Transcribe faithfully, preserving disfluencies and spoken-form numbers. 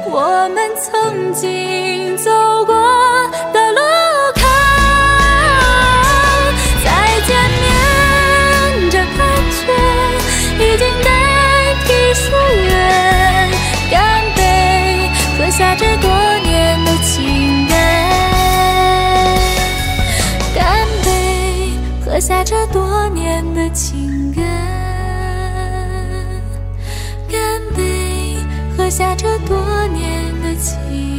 我们曾经走过的路口，再见面这感觉已经代替疏远，干杯，喝下这多年的情感，干杯，喝下这多年的情感，干杯，喝下这多年的情感。